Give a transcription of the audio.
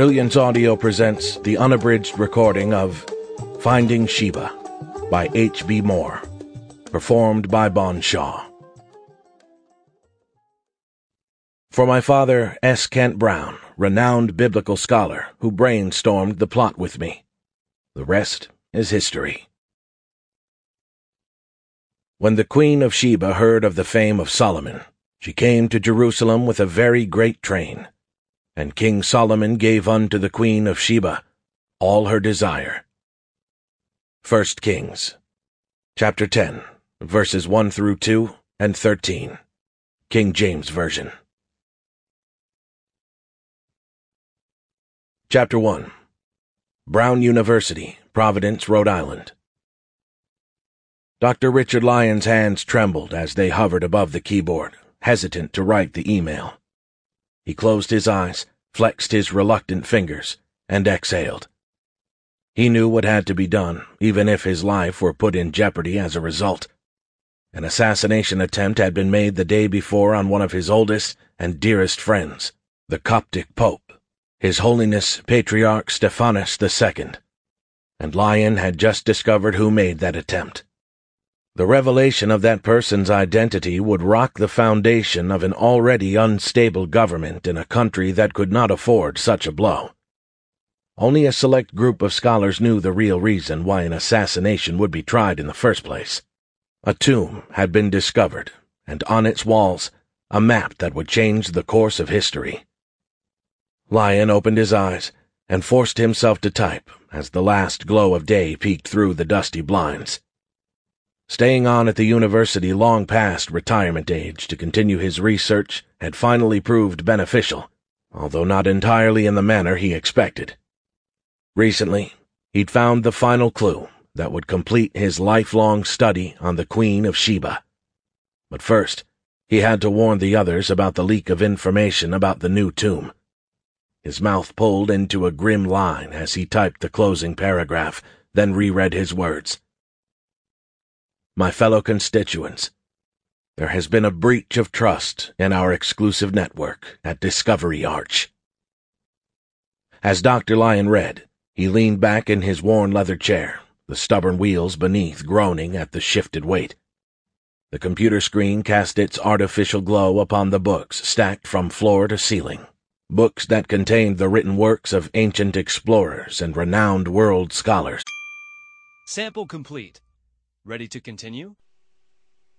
Brilliance Audio presents the unabridged recording of Finding Sheba by H.B. Moore, performed by Bon Shaw. For my father, S. Kent Brown, renowned biblical scholar, who brainstormed the plot with me. The rest is history. When the Queen of Sheba heard of the fame of Solomon, she came to Jerusalem with a very great train. And King Solomon gave unto the Queen of Sheba all her desire. 1 Kings, chapter 10, verses 1 through 2 and 13, King James Version. Chapter 1. Brown University, Providence, Rhode Island. Dr. Richard Lyon's hands trembled as they hovered above the keyboard, hesitant to write the email. He closed his eyes, flexed his reluctant fingers, and exhaled. He knew what had to be done, even if his life were put in jeopardy as a result. An assassination attempt had been made the day before on one of his oldest and dearest friends, the Coptic Pope, His Holiness Patriarch Stephanus II, and Lyon had just discovered who made that attempt. The revelation of that person's identity would rock the foundation of an already unstable government in a country that could not afford such a blow. Only a select group of scholars knew the real reason why an assassination would be tried in the first place. A tomb had been discovered, and on its walls, a map that would change the course of history. Lyon opened his eyes and forced himself to type as the last glow of day peeked through the dusty blinds. Staying on at the university long past retirement age to continue his research had finally proved beneficial, although not entirely in the manner he expected. Recently, he'd found the final clue that would complete his lifelong study on the Queen of Sheba. But first, he had to warn the others about the leak of information about the new tomb. His mouth pulled into a grim line as he typed the closing paragraph, then reread his words. My fellow constituents, there has been a breach of trust in our exclusive network at Discovery Arch. As Dr. Lyon read, he leaned back in his worn leather chair, the stubborn wheels beneath groaning at the shifted weight. The computer screen cast its artificial glow upon the books stacked from floor to ceiling, books that contained the written works of ancient explorers and renowned world scholars. Sample complete. Ready to continue?